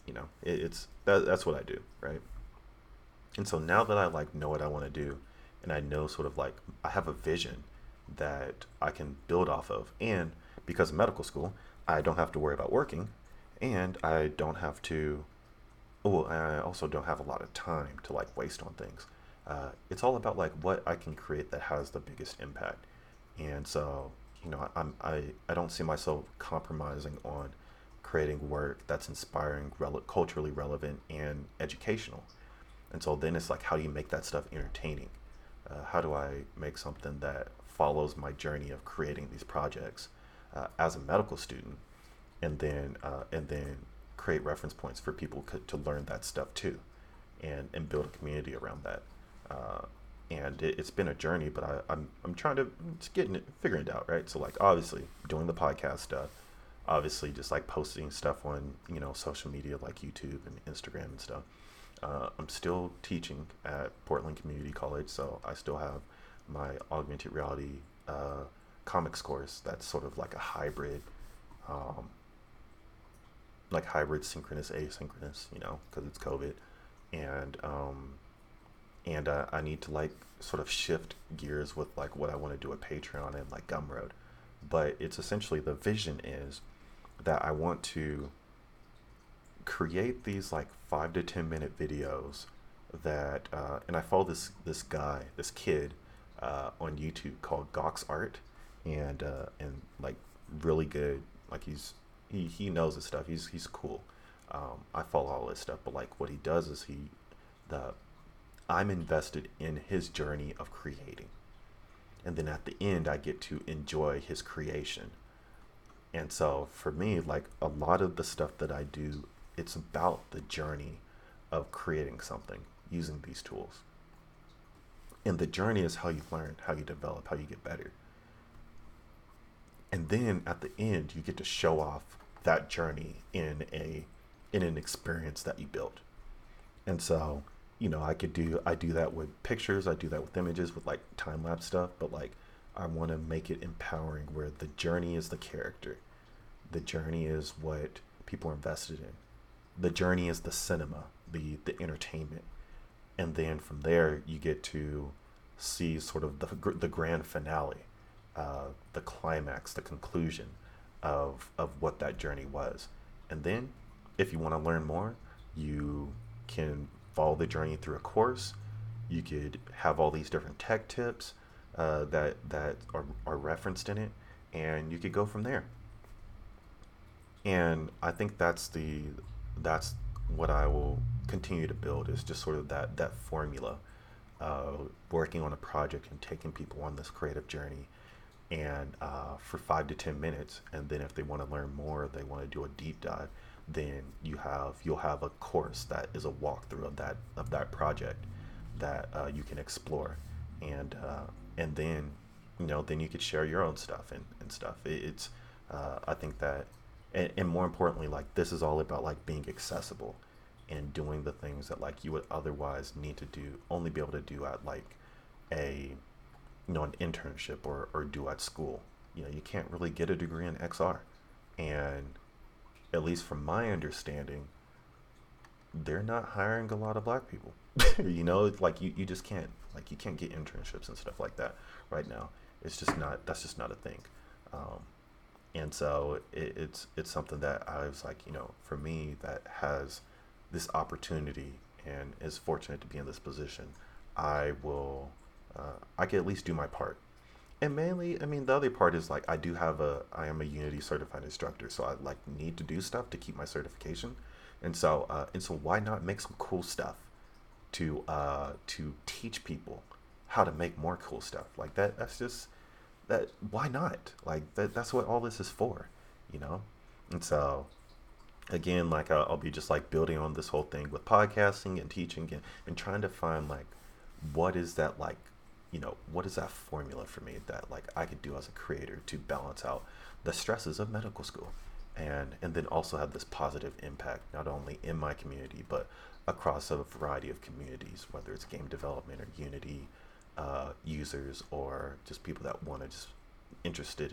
That's what I do, right? And so now that I like know what I want to do, and I know sort of like I have a vision that I can build off of, and because of medical school, I don't have to worry about working, and I don't have to. Oh, I also don't have a lot of time to like waste on things. It's all about like what I can create that has the biggest impact, and so I don't see myself compromising on creating work that's inspiring, culturally relevant, and educational. And so then it's like, how do you make that stuff entertaining? How do I make something that follows my journey of creating these projects as a medical student, and then create reference points for people to learn that stuff too, and build a community around that. Uh, and it's been a journey, but I'm trying to just figuring it out, right? So like obviously doing the podcast stuff, obviously just like posting stuff on social media like YouTube and Instagram and stuff. I'm still teaching at Portland Community College, so I still have my augmented reality comics course. That's sort of um, like hybrid synchronous asynchronous, because it's COVID, and I need to like sort of shift gears with like what I want to do at Patreon and like Gumroad. But it's essentially, the vision is that I want to create these like 5 to 10 minute videos that and I follow this kid on YouTube called Gox Art, and like really good, like he knows his stuff. He's cool. I follow all his stuff, but like what he does is the I'm invested in his journey of creating, and then at the end I get to enjoy his creation. And so for me, like a lot of the stuff that I do, it's about the journey of creating something using these tools. And the journey is how you learn, how you develop, how you get better. And then at the end, you get to show off that journey in an experience that you built. And so, I do that with pictures, I do that with images, with like time lapse stuff, but like I want to make it empowering where the journey is the character. The journey is what people are invested in. The journey is the cinema, the entertainment. And then from there you get to see sort of the grand finale, the climax, the conclusion of what that journey was. And then, if you want to learn more, you can follow the journey through a course. You could have all these different tech tips that are referenced in it, and you could go from there. And I think that's what I will continue to build, is just sort of that formula, working on a project and taking people on this creative journey, and for 5 to 10 minutes, and then if they want to learn more, they want to do a deep dive, then you'll have a course that is a walkthrough of that project that you can explore, and then then you could share your own stuff and stuff. It's I think that, and more importantly, like, this is all about like being accessible and doing the things that like you would otherwise need to do, only be able to do at like a an internship or do at school. You can't really get a degree in XR, and at least from my understanding, they're not hiring a lot of black people. It's like you just can't, like, you can't get internships and stuff like that right now. It's just not, that's just not a thing. um, and so it's something that I was like, for me, that has this opportunity and is fortunate to be in this position, I will, I can at least do my part. And mainly, I mean, the other part is like, I am a Unity certified instructor, so I like need to do stuff to keep my certification. And so why not make some cool stuff to teach people how to make more cool stuff like that? That's just that. Why not? Like that's what all this is for, you know. And so again, like, I'll be just like building on this whole thing with podcasting and teaching, and trying to find like what is that, like, what is that formula for me that like I could do as a creator to balance out the stresses of medical school, and then also have this positive impact not only in my community but across a variety of communities, whether it's game development or Unity users, or just people that want to just interested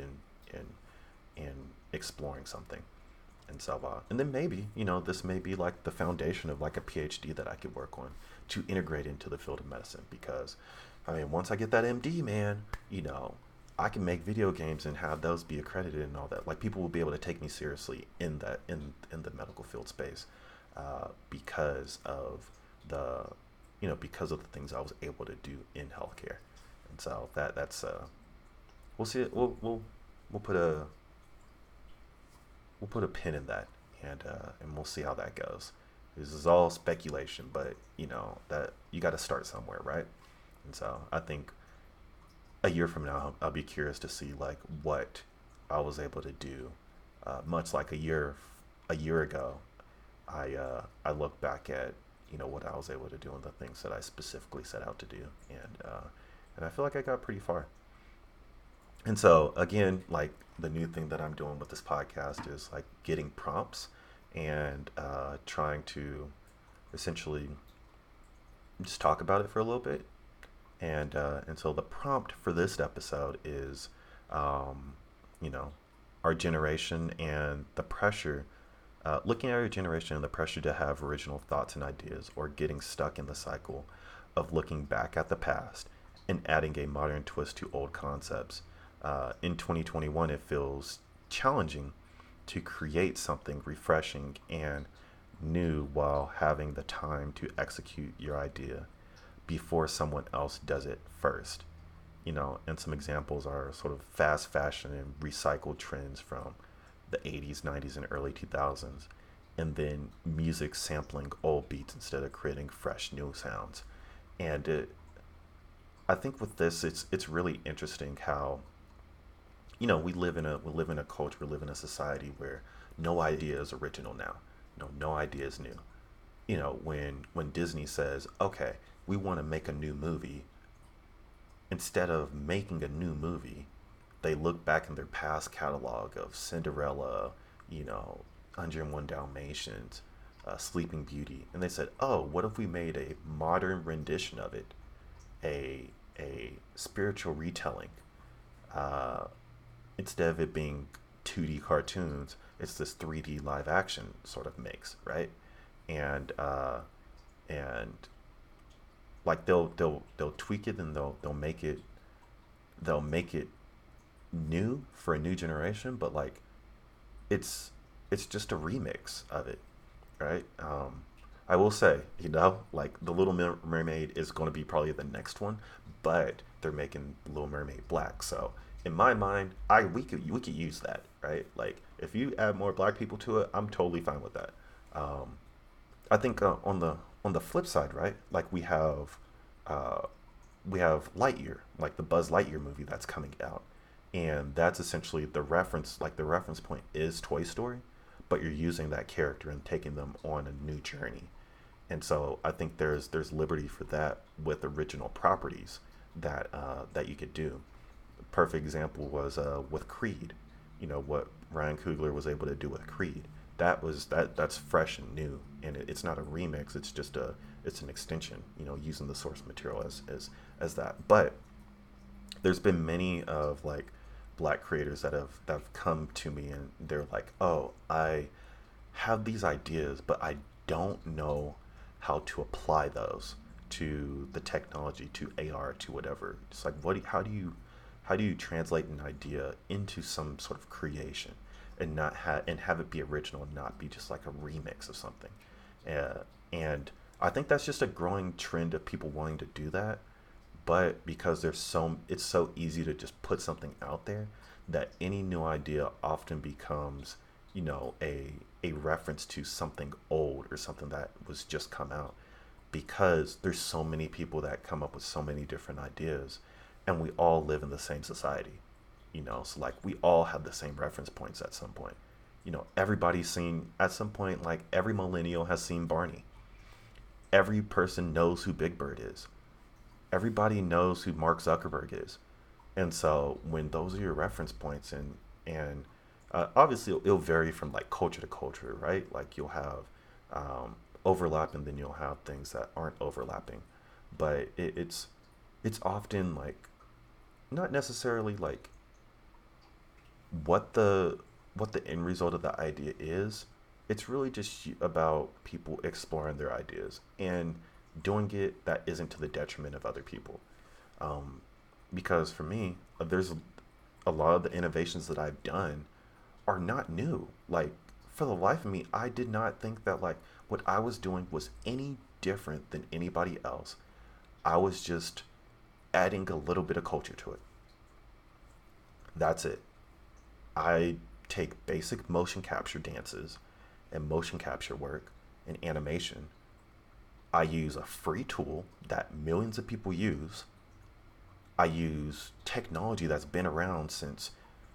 in exploring something. And then maybe, this may be like the foundation of like a PhD that I could work on to integrate into the field of medicine. Because, I mean, once I get that MD, man, I can make video games and have those be accredited and all that. Like, people will be able to take me seriously in that, in the medical field space, because of the, because of the things I was able to do in healthcare. And so that's, we'll see it. We'll put a, we'll put a pin in that, and we'll see how that goes. This is all speculation, but that you got to start somewhere, right? And so I think a year from now, I'll be curious to see like what I was able to do. Much like a year ago, I look back at what I was able to do and the things that I specifically set out to do, and I feel like I got pretty far. And so again, like, the new thing that I'm doing with this podcast is like getting prompts, and trying to essentially just talk about it for a little bit. And so the prompt for this episode is, um, you know, our generation and the pressure. Looking at our generation and the pressure to have original thoughts and ideas, or getting stuck in the cycle of looking back at the past and adding a modern twist to old concepts. In 2021, it feels challenging to create something refreshing and new while having the time to execute your idea before someone else does it first. And some examples are sort of fast fashion and recycled trends from the 80s, 90s, and early 2000s, and then music sampling old beats instead of creating fresh new sounds. And I think with this, it's really interesting how we live in a culture, we live in a society where no idea is original now. No idea is new. When Disney says, okay, we want to make a new movie, instead of making a new movie, they look back in their past catalog of Cinderella, you know, 101 Dalmatians, Sleeping Beauty, and they said, oh, what if we made a modern rendition of it, a spiritual retelling? Uh, Instead of it being 2D cartoons, it's this 3D live action sort of mix, right? And and like they'll tweak it and they'll make it new for a new generation, but like it's it's just a remix of it, right? I will say, like the Little Mermaid is going to be probably the next one, but they're making Little Mermaid black. So in my mind, I we could use that, right? Like if you add more black people to it, I'm totally fine with that. Um, I think on the flip side, right? Like uh, we have Lightyear, like the Buzz Lightyear movie that's coming out, and that's essentially the reference. Like the reference point is Toy Story, but you're using that character and taking them on a new journey. And so I think there's liberty for that with original properties that you could do. Perfect example was with Creed. What Ryan Coogler was able to do with Creed. That's fresh and new, and it's not a remix. It's an extension. Using the source material as that. But there's been many of like black creators that have come to me and they're like, oh, I have these ideas, but I don't know how to apply those to the technology, to AR, to whatever. It's like, how do you translate an idea into some sort of creation and have it be original and not be just like a remix of something? And I think that's just a growing trend of people wanting to do that, but because it's so easy to just put something out there that any new idea often becomes a reference to something old or something that was just come out, because there's so many people that come up with so many different ideas, and we all live in the same society. So like we all have the same reference points at some point. Everybody's seen at some point, like every millennial has seen Barney. Every person knows who Big Bird is. Everybody knows who Mark Zuckerberg is. And so when those are your reference points, and obviously it'll vary from like culture to culture, right? Like you'll have overlap, and then you'll have things that aren't overlapping. But it's often like not necessarily like what the end result of the idea is. It's really just about people exploring their ideas and doing it that isn't to the detriment of other people. Um, because for me, there's a lot of the innovations that I've done are not new. Like for the life of me, I did not think that like what I was doing was any different than anybody else. I was just adding a little bit of culture to it. That's it. I take basic motion capture dances and motion capture work and animation. I use a free tool that millions of people use. I use technology that's been around since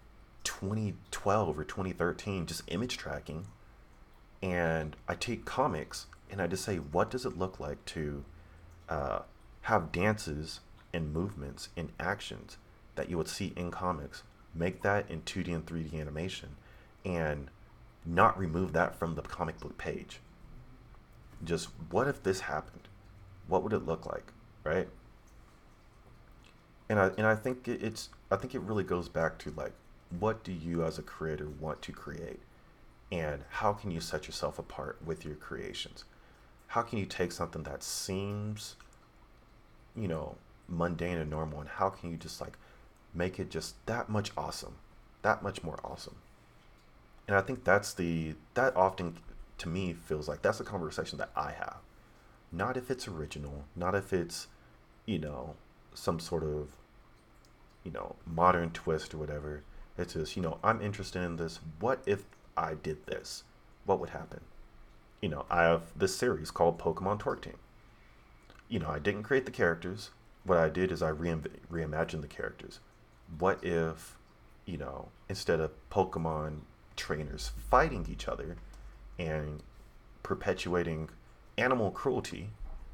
2012 or 2013, just image tracking. And I take comics and I just say, what does it look like to uh, have dances and movements and actions that you would see in comics, make that in 2D and 3D animation, and not remove that from the comic book page. Just what if this happened? What would it look like, right? And I think I think it really goes back to like, what do you as a creator want to create, and how can you set yourself apart with your creations? How can you take something that seems you know mundane and normal, and how can you just like make it just that much awesome, that much more awesome? And I think that often to me feels like that's a conversation that I have. Not if it's original, not if it's you know some sort of modern twist or whatever. It's just I'm interested in this. What if I did this? What would happen? I have this series called Pokemon Torque Team. I didn't create the characters. What I did is I reimagined the characters. What if, instead of Pokemon trainers fighting each other and perpetuating animal cruelty,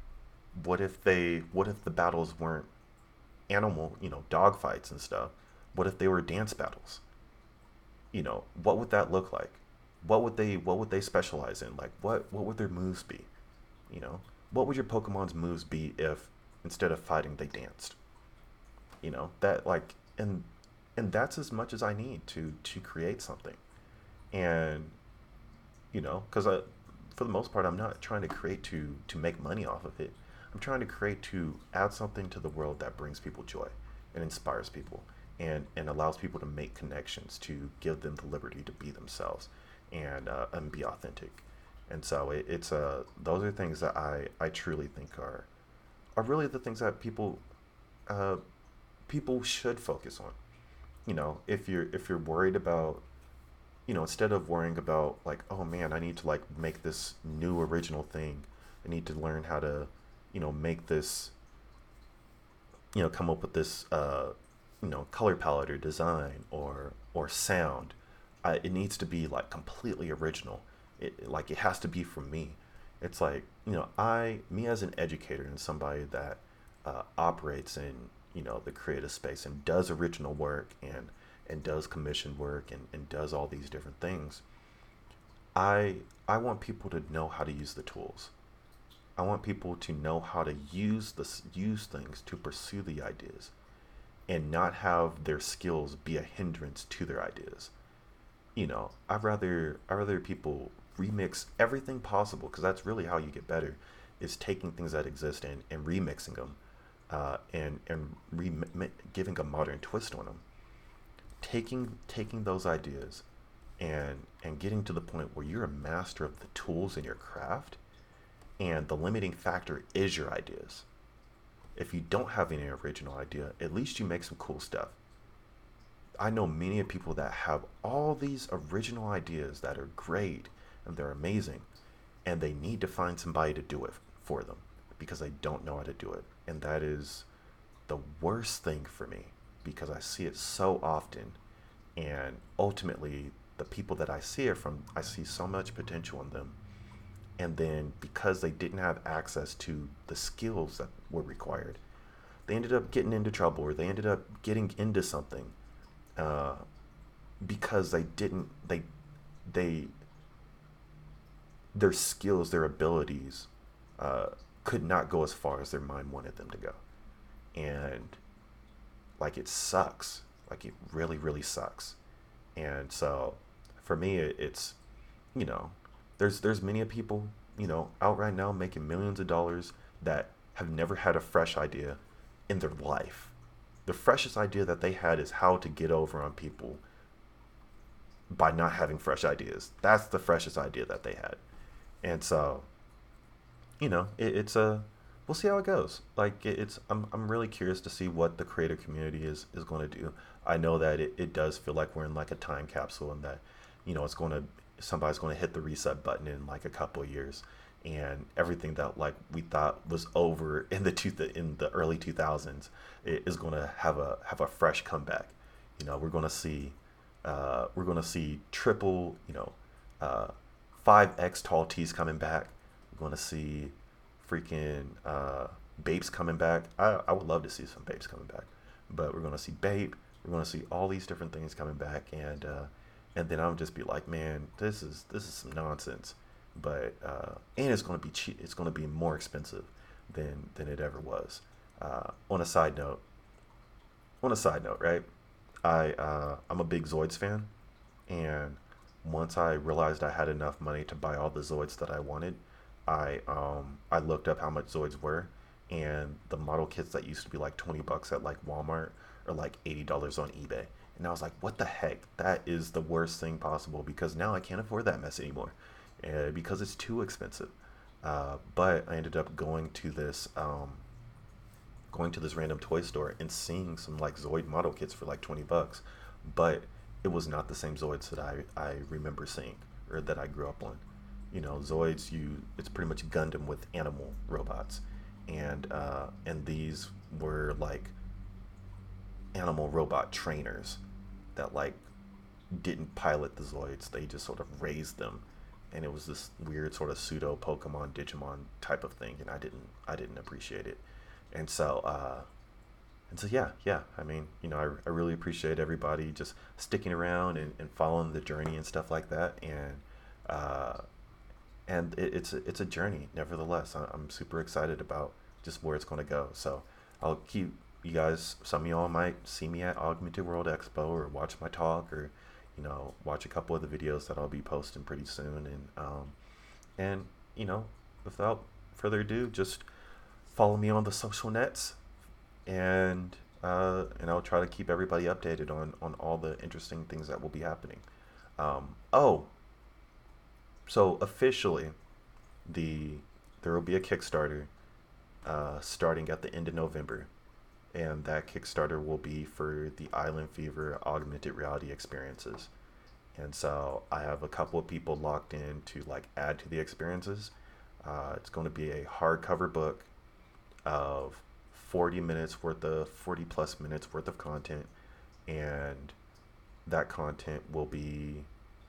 what if the battles weren't animal, dog fights and stuff? What if they were dance battles? What would that look like? What would they specialize in? Like what would their moves be? You know, what would your Pokemon's moves be if instead of fighting they danced? That like and that's as much as I need to create something. And because for the most part I'm not trying to create to make money off of it. I'm trying to create to add something to the world that brings people joy and inspires people and allows people to make connections, to give them the liberty to be themselves and be authentic. And so it's those are things that I truly think are really the things that uh, people should focus on. If you're worried about, instead of worrying about like, oh man, I need to like make this new original thing, I need to learn how to, make this, come up with this, color palette or design or sound. It needs to be like completely original. Like it has to be from me. It's like, me as an educator and somebody that operates in, the creative space and does original work and does commission work and does all these different things. I want people to know how to use the tools. I want people to know how to use things to pursue the ideas and not have their skills be a hindrance to their ideas. I'd rather people remix everything possible, because that's really how you get better, is taking things that exist and remixing them, and giving a modern twist on them, taking those ideas and getting to the point where you're a master of the tools in your craft, and the limiting factor is your ideas. If you don't have any original idea, at least you make some cool stuff. I know many of people that have all these original ideas that are great and they're amazing, and they need to find somebody to do it for them because they don't know how to do it. And that is the worst thing for me, because I see it so often. And ultimately, the people that I see it from, I see so much potential in them. And then because they didn't have access to the skills that were required, they ended up getting into trouble, or they ended up getting into something, uh, because they didn't they their skills, their abilities, uh, could not go as far as their mind wanted them to go. And like, it sucks. Like, it really really sucks. And so for me, it's, you know there's many people, out right now making millions of dollars, that have never had a fresh idea in their life. The freshest idea that they had is how to get over on people by not having fresh ideas. That's the freshest idea that they had. And so, it's a we'll see how it goes. Like, it's I'm really curious to see what the creator community is going to do. I know that it does feel like we're in like a time capsule, and that, it's going to somebody's going to hit the reset button in like a couple of years, and everything that like we thought was over in the early 2000s is going to have a fresh comeback. We're going to see triple, uh 5x tall tees coming back. We're going to see freaking Bapes coming back. I would love to see some Bapes coming back, but we're going to see Bape. We're going to see all these different things coming back, and then I'll just be like, man, this is some nonsense. But and it's going to be cheap. It's going to be more expensive than it ever was. On a side note, right? I'm a big Zoids fan, and once I realized I had enough money to buy all the Zoids that I wanted, I looked up how much Zoids were, and the model kits that used to be like $20 at like Walmart are like $80 on eBay. And I was like, what the heck? That is the worst thing possible, because now I can't afford that mess anymore, because it's too expensive. But I ended up going to this random toy store and seeing some like Zoid model kits for like $20, but it was not the same Zoids that I remember seeing, or that I grew up on. Zoids, it's pretty much Gundam with animal robots, and these were like animal robot trainers that like didn't pilot the Zoids; they just sort of raised them, and it was this weird sort of pseudo Pokemon Digimon type of thing, and I didn't appreciate it. And so yeah. I mean, I really appreciate everybody just sticking around and following the journey and stuff like that. Uh, it's a journey, nevertheless. I'm super excited about just where it's going to go. So I'll keep you guys. Some of y'all might see me at Augmented World Expo, or watch my talk, or watch a couple of the videos that I'll be posting pretty soon. And without further ado, just follow me on the social nets, and I'll try to keep everybody updated on all the interesting things that will be happening. Oh, so officially, the there will be a Kickstarter starting at the end of November, and that Kickstarter will be for the Island Fever augmented reality experiences. And so I have a couple of people locked in to like add to the experiences. It's going to be a hardcover book of 40 plus minutes worth of content, and that content will be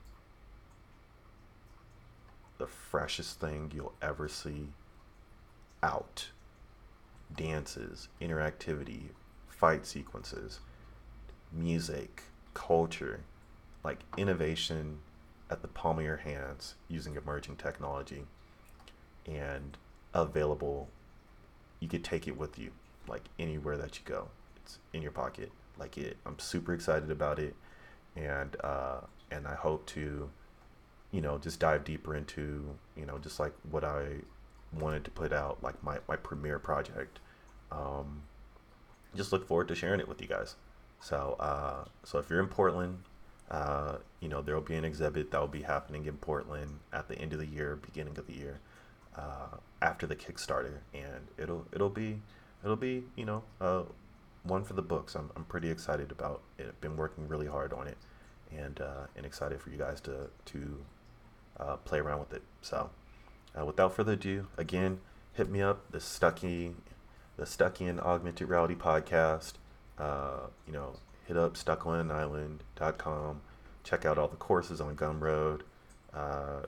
the freshest thing you'll ever see out. Dances, interactivity, fight sequences, music, culture, like innovation at the palm of your hands using emerging technology, and available. You could take it with you, like anywhere that you go. It's in your pocket. Like it. I'm super excited about it, and I hope to, just dive deeper into, just like what I wanted to put out, like my premiere project. Um, just look forward to sharing it with you guys. So if you're in Portland, there will be an exhibit that will be happening in Portland at the end of the year, beginning of the year, after the Kickstarter, and it'll be one for the books. I'm pretty excited about it. I've been working really hard on it, and excited for you guys to play around with it. So, without further ado, again, hit me up, the Stuckian Augmented Reality Podcast. Hit up stuckonisland.com. Check out all the courses on Gumroad. Uh,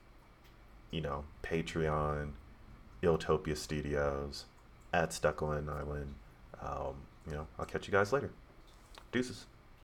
Patreon, Iltopia Studios, at Stuck on Island. I'll catch you guys later. Deuces.